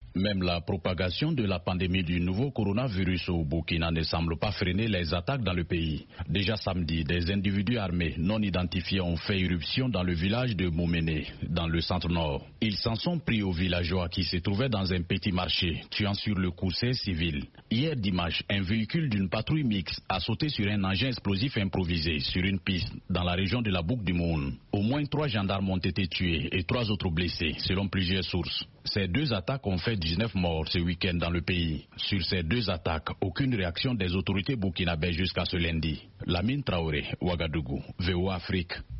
Même la propagation de la pandémie du nouveau coronavirus au Burkina ne semble pas freiner les attaques dans le pays. Déjà samedi, des individus armés non identifiés ont fait irruption dans le village de Mouméné, dans le centre-nord. Ils s'en sont pris aux villageois qui se trouvaient dans un petit marché, tuant sur le coup 16 civils. Hier dimanche, un véhicule d'une patrouille mixte a sauté sur un engin explosif improvisé sur une piste dans la région de la boucle du Moun. Au moins 3 gendarmes ont été tués et 3 autres blessés, selon plusieurs sources. Ces 2 attaques ont fait 19 morts ce week-end dans le pays. Sur ces 2 attaques, aucune réaction des autorités burkinabèses jusqu'à ce lundi. Lamine Traoré, Ouagadougou, VOA Afrique.